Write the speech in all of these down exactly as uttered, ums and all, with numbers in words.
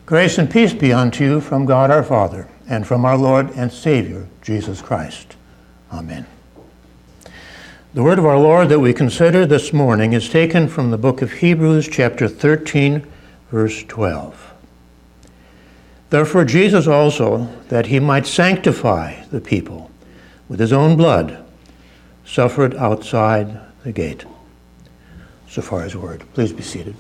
Grace and peace be unto you from God our Father, and from our Lord and Savior, Jesus Christ. Amen. The word of our Lord that we consider this morning is taken from the book of Hebrews, chapter thirteen, verse twelve. Therefore Jesus also, that he might sanctify the people with his own blood, suffered outside the gate. So far his word. Please be seated.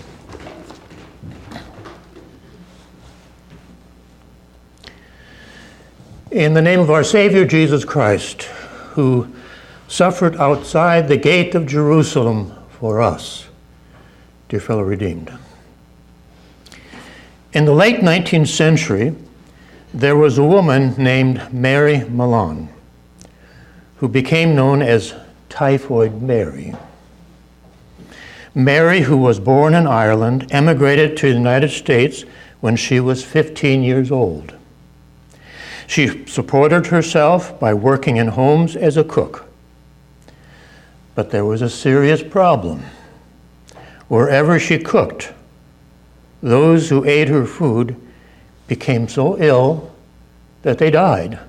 In the name of our Savior Jesus Christ, who suffered outside the gate of Jerusalem for us, dear fellow redeemed. In the late nineteenth century, there was a woman named Mary Mallon, who became known as Typhoid Mary. Mary, who was born in Ireland, emigrated to the United States when she was fifteen years old. She supported herself by working in homes as a cook. But there was a serious problem. Wherever she cooked, those who ate her food became so ill that they died.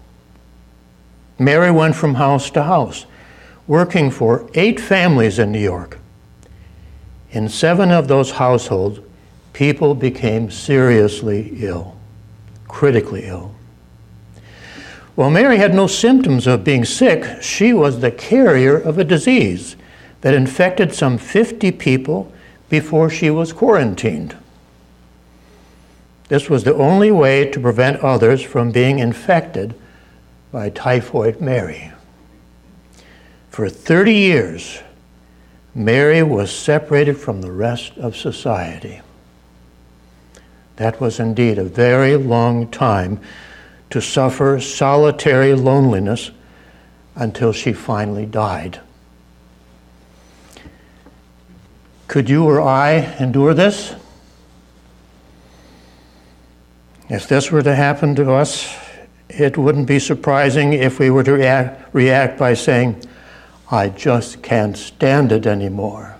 Mary went from house to house, working for eight families in New York. In seven of those households, people became seriously ill, critically ill. While Mary had no symptoms of being sick, she was the carrier of a disease that infected some fifty people before she was quarantined. This was the only way to prevent others from being infected by Typhoid Mary. For thirty years, Mary was separated from the rest of society. That was indeed a very long time to suffer solitary loneliness until she finally died. Could you or I endure this? If this were to happen to us, it wouldn't be surprising if we were to react, react by saying, I just can't stand it anymore.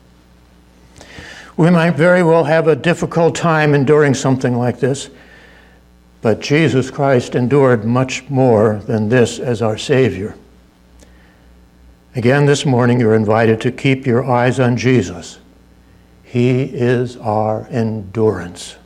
We might very well have a difficult time enduring something like this, but Jesus Christ endured much more than this as our Savior. Again, this morning you're invited to keep your eyes on Jesus. He is our endurance.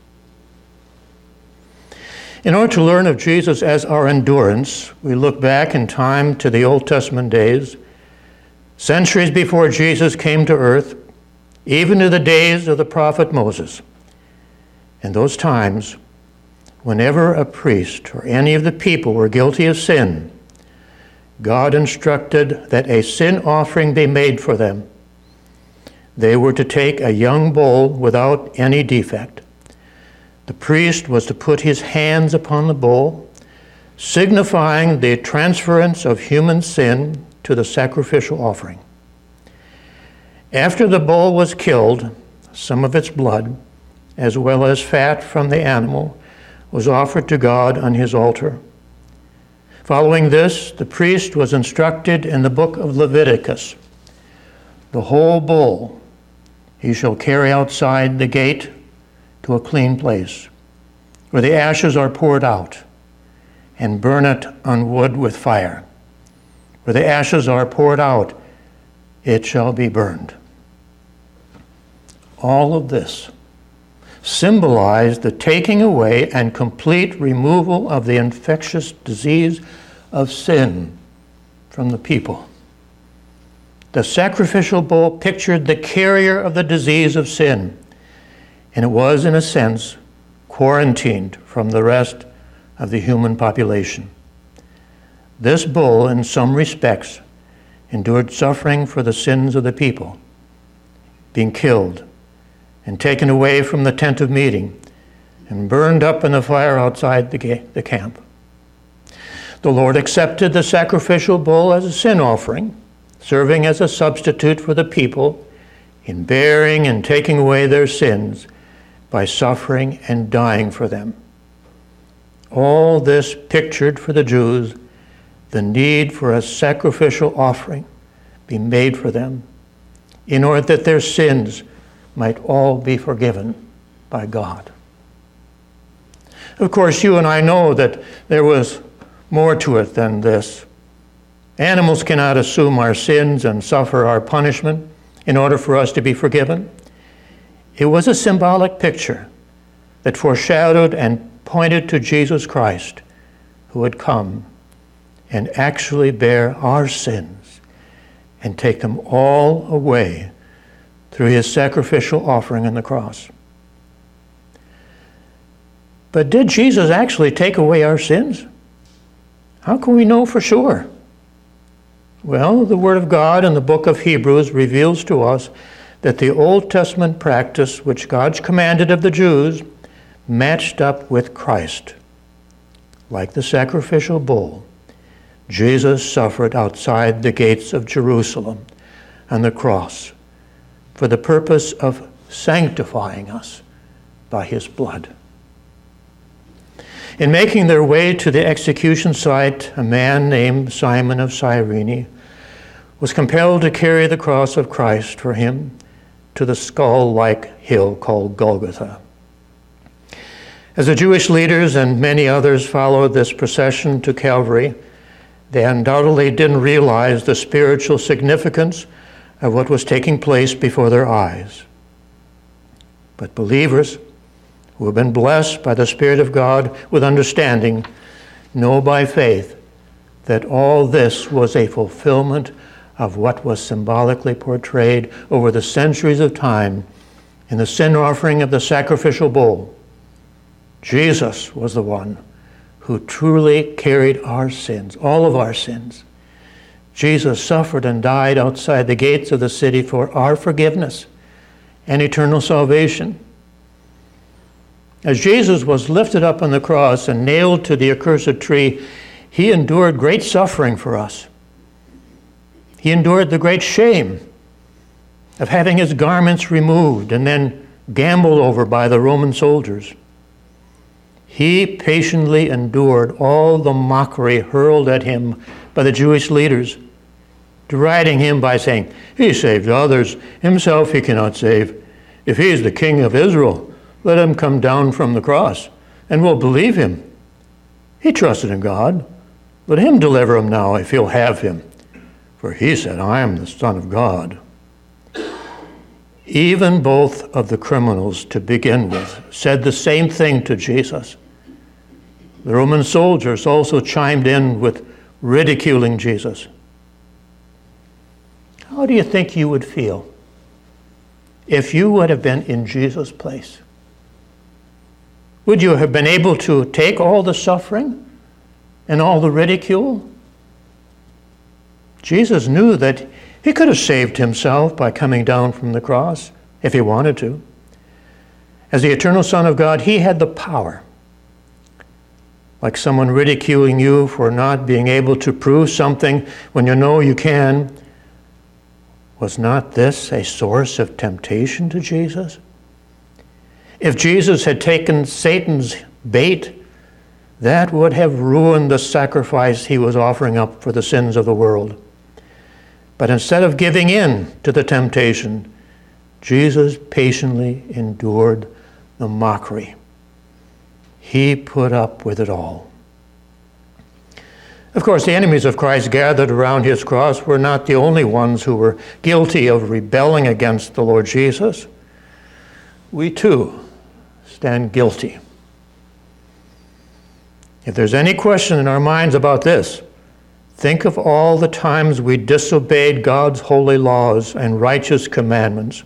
In order to learn of Jesus as our endurance, we look back in time to the Old Testament days, centuries before Jesus came to earth, even to the days of the prophet Moses. In those times, whenever a priest or any of the people were guilty of sin, God instructed that a sin offering be made for them. They were to take a young bull without any defect. The priest was to put his hands upon the bull, signifying the transference of human sin to the sacrificial offering. After the bull was killed, some of its blood, as well as fat from the animal, was offered to God on his altar. Following this, the priest was instructed in the book of Leviticus, the whole bull he shall carry outside the gate to a clean place, where the ashes are poured out, and burn it on wood with fire. Where the ashes are poured out, it shall be burned. All of this symbolized the taking away and complete removal of the infectious disease of sin from the people. The sacrificial bull pictured the carrier of the disease of sin, and it was, in a sense, quarantined from the rest of the human population. This bull, in some respects, endured suffering for the sins of the people, being killed and taken away from the tent of meeting and burned up in the fire outside the, ga- the camp. The Lord accepted the sacrificial bull as a sin offering, serving as a substitute for the people in bearing and taking away their sins by suffering and dying for them. All this pictured for the Jews the need for a sacrificial offering be made for them in order that their sins might all be forgiven by God. Of course, you and I know that there was more to it than this. Animals cannot assume our sins and suffer our punishment in order for us to be forgiven. It was a symbolic picture that foreshadowed and pointed to Jesus Christ, who would come and actually bear our sins and take them all away through his sacrificial offering on the cross. But did Jesus actually take away our sins? How can we know for sure? Well, the Word of God in the book of Hebrews reveals to us that the Old Testament practice which God commanded of the Jews matched up with Christ. Like the sacrificial bull, Jesus suffered outside the gates of Jerusalem on the cross for the purpose of sanctifying us by his blood. In making their way to the execution site, a man named Simon of Cyrene was compelled to carry the cross of Christ for him to the skull-like hill called Golgotha. As the Jewish leaders and many others followed this procession to Calvary, they undoubtedly didn't realize the spiritual significance of what was taking place before their eyes. But believers who have been blessed by the Spirit of God with understanding know by faith that all this was a fulfillment of what was symbolically portrayed over the centuries of time in the sin offering of the sacrificial bull. Jesus was the one who truly carried our sins, all of our sins. Jesus suffered and died outside the gates of the city for our forgiveness and eternal salvation. As Jesus was lifted up on the cross and nailed to the accursed tree, he endured great suffering for us. He endured the great shame of having his garments removed and then gambled over by the Roman soldiers. He patiently endured all the mockery hurled at him by the Jewish leaders, deriding him by saying, "He saved others, himself he cannot save. If he is the King of Israel, let him come down from the cross, and we'll believe him. He trusted in God. Let him deliver him now if he'll have him. For he said, I am the Son of God." Even both of the criminals, to begin with, said the same thing to Jesus. The Roman soldiers also chimed in with ridiculing Jesus. How do you think you would feel if you would have been in Jesus' place? Would you have been able to take all the suffering and all the ridicule? Jesus knew that he could have saved himself by coming down from the cross if he wanted to. As the eternal Son of God, he had the power. Like someone ridiculing you for not being able to prove something when you know you can, was not this a source of temptation to Jesus? If Jesus had taken Satan's bait, that would have ruined the sacrifice he was offering up for the sins of the world. But instead of giving in to the temptation, Jesus patiently endured the mockery. He put up with it all. Of course, the enemies of Christ gathered around his cross were not the only ones who were guilty of rebelling against the Lord Jesus. We too stand guilty. If there's any question in our minds about this, think of all the times we disobeyed God's holy laws and righteous commandments.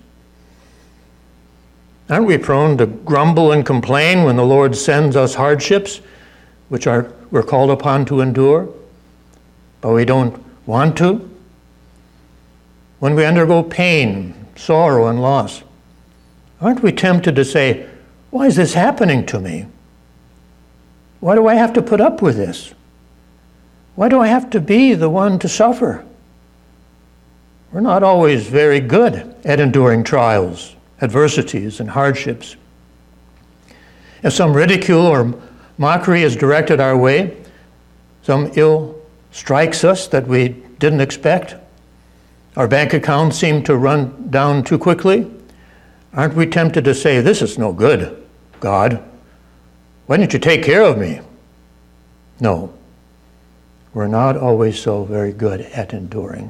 Aren't we prone to grumble and complain when the Lord sends us hardships, which are, we're called upon to endure, but we don't want to? When we undergo pain, sorrow, and loss, aren't we tempted to say, why is this happening to me? Why do I have to put up with this? Why do I have to be the one to suffer? We're not always very good at enduring trials, adversities, and hardships. If some ridicule or mockery is directed our way, some ill strikes us that we didn't expect, our bank accounts seem to run down too quickly, aren't we tempted to say, this is no good, God? Why didn't you take care of me? No, we're not always so very good at enduring.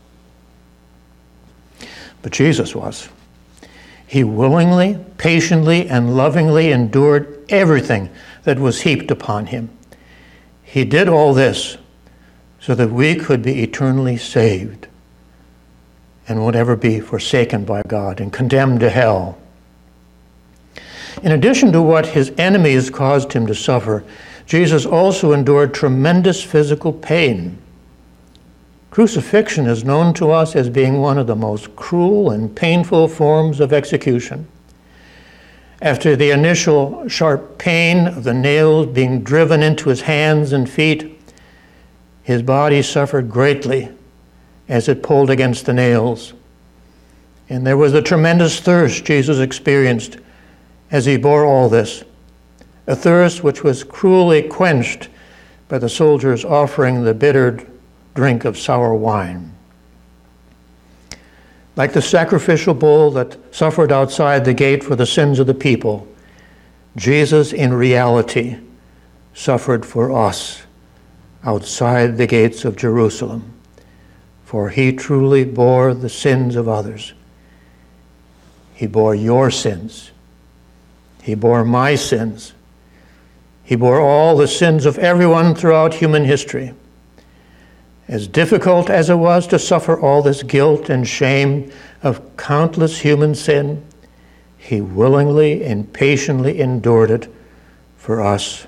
But Jesus was. He willingly, patiently, and lovingly endured everything that was heaped upon him. He did all this so that we could be eternally saved and would ever be forsaken by God and condemned to hell. In addition to what his enemies caused him to suffer, Jesus also endured tremendous physical pain. Crucifixion is known to us as being one of the most cruel and painful forms of execution. After the initial sharp pain of the nails being driven into his hands and feet, his body suffered greatly as it pulled against the nails. And there was a tremendous thirst Jesus experienced as he bore all this, a thirst which was cruelly quenched by the soldiers offering the bitter drink of sour wine. Like the sacrificial bull that suffered outside the gate for the sins of the people, Jesus in reality suffered for us outside the gates of Jerusalem, for he truly bore the sins of others. He bore your sins. He bore my sins. He bore all the sins of everyone throughout human history. As difficult as it was to suffer all this guilt and shame of countless human sin, he willingly and patiently endured it for us.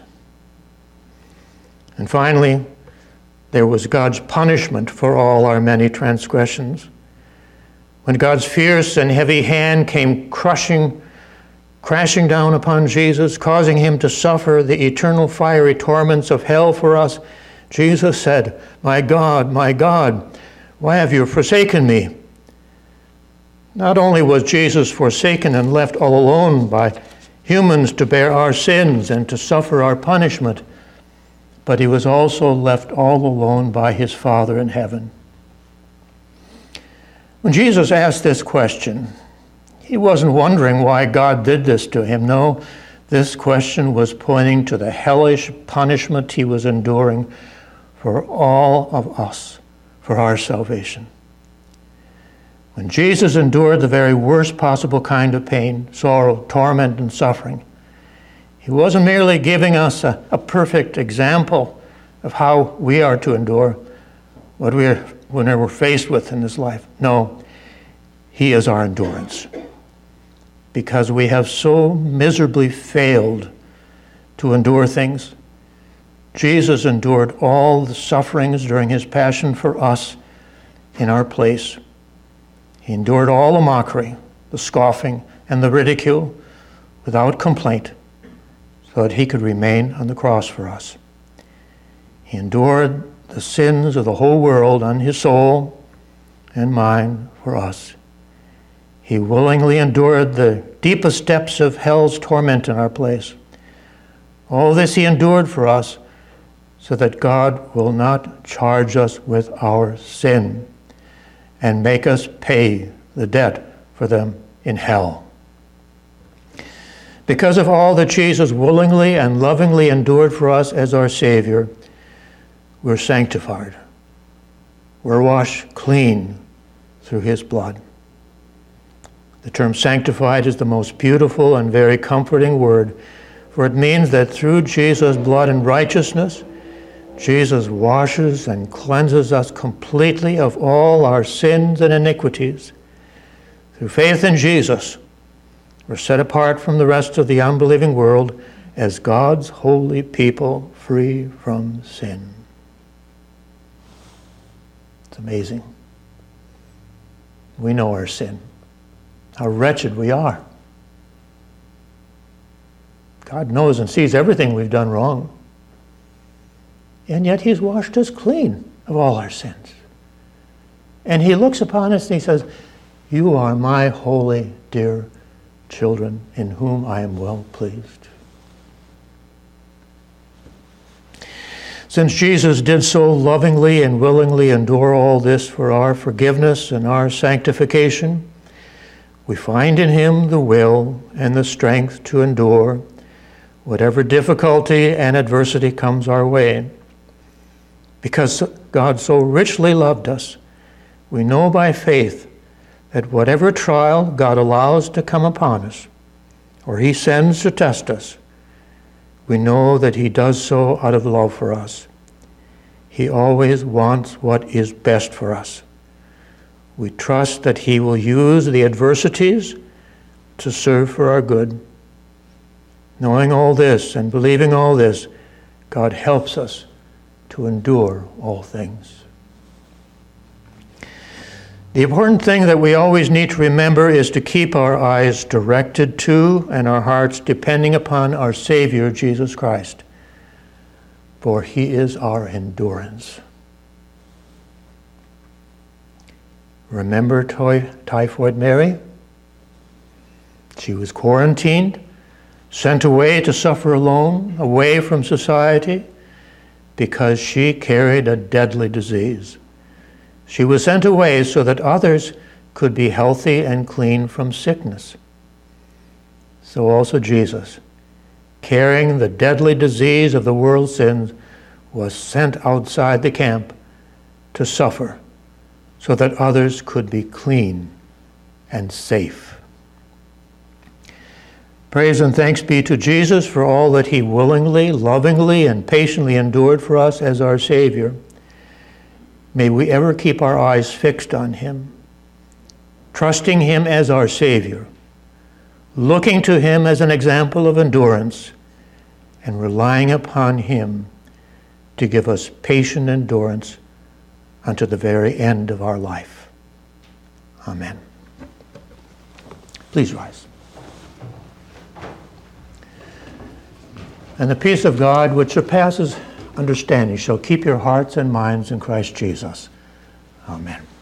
And finally, there was God's punishment for all our many transgressions. When God's fierce and heavy hand came crushing, crashing down upon Jesus, causing him to suffer the eternal fiery torments of hell for us, Jesus said, "My God, my God, why have you forsaken me?" Not only was Jesus forsaken and left all alone by humans to bear our sins and to suffer our punishment, but he was also left all alone by his Father in heaven. When Jesus asked this question, he wasn't wondering why God did this to him. No, this question was pointing to the hellish punishment he was enduring for all of us, for our salvation. When Jesus endured the very worst possible kind of pain, sorrow, torment, and suffering, he wasn't merely giving us a, a perfect example of how we are to endure what we are, whenever we're faced with in this life. No, he is our endurance. Because we have so miserably failed to endure things, Jesus endured all the sufferings during his passion for us in our place. He endured all the mockery, the scoffing, and the ridicule without complaint so that he could remain on the cross for us. He endured the sins of the whole world on his soul and mine for us. He willingly endured the deepest depths of hell's torment in our place. All this he endured for us so that God will not charge us with our sin and make us pay the debt for them in hell. Because of all that Jesus willingly and lovingly endured for us as our Savior, we're sanctified. We're washed clean through his blood. The term sanctified is the most beautiful and very comforting word, for it means that through Jesus' blood and righteousness, Jesus washes and cleanses us completely of all our sins and iniquities. Through faith in Jesus, we're set apart from the rest of the unbelieving world as God's holy people, free from sin. It's amazing. We know our sin, how wretched we are. God knows and sees everything we've done wrong. And yet he's washed us clean of all our sins. And he looks upon us and he says, "You are my holy, dear children in whom I am well pleased." Since Jesus did so lovingly and willingly endure all this for our forgiveness and our sanctification, we find in him the will and the strength to endure whatever difficulty and adversity comes our way. Because God so richly loved us, we know by faith that whatever trial God allows to come upon us, or he sends to test us, we know that he does so out of love for us. He always wants what is best for us. We trust that he will use the adversities to serve for our good. Knowing all this and believing all this, God helps us to endure all things. The important thing that we always need to remember is to keep our eyes directed to and our hearts depending upon our Savior, Jesus Christ, for he is our endurance. Remember ty- Typhoid Mary? She was quarantined, sent away to suffer alone, away from society, because she carried a deadly disease. She was sent away so that others could be healthy and clean from sickness. So also Jesus, carrying the deadly disease of the world's sins, was sent outside the camp to suffer so that others could be clean and safe. Praise and thanks be to Jesus for all that he willingly, lovingly, and patiently endured for us as our Savior. May we ever keep our eyes fixed on him, trusting him as our Savior, looking to him as an example of endurance, and relying upon him to give us patient endurance unto the very end of our life. Amen. Please rise. And the peace of God, which surpasses understanding, shall keep your hearts and minds in Christ Jesus. Amen.